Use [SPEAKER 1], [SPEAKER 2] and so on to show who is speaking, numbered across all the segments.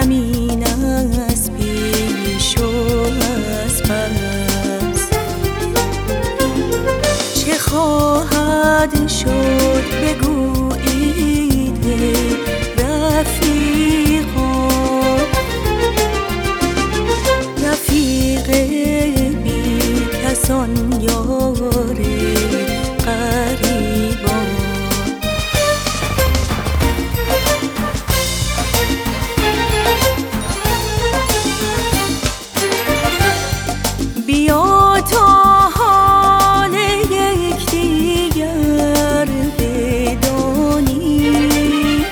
[SPEAKER 1] کمین از پیش و از پس. چه خواهد شد بگویید رفیقا، رفیق بی کسان یار غریبا. بیا تا حال یکدیگر بدانی،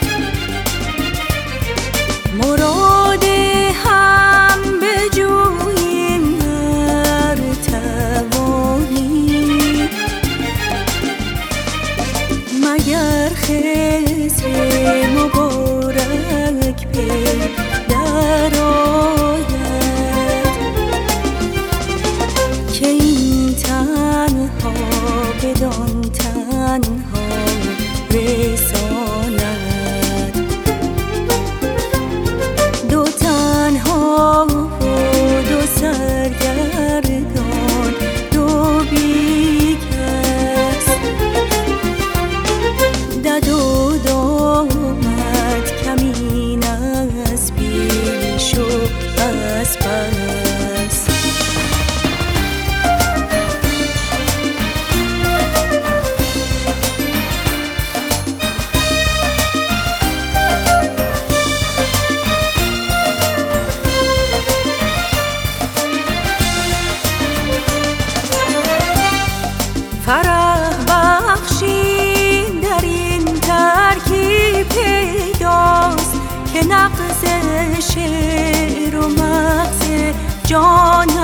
[SPEAKER 1] مراد هم بجوییم هر توانی. مگر خضر مبارک پی درآید که این تنها بدان تنها رساند. دو تنها و دو سرگردان، دو بی کس، دد و دامت کمین از پیش و از پس. فرح بخشی در این ترکیب پیداست که نغز شعر و مغز جان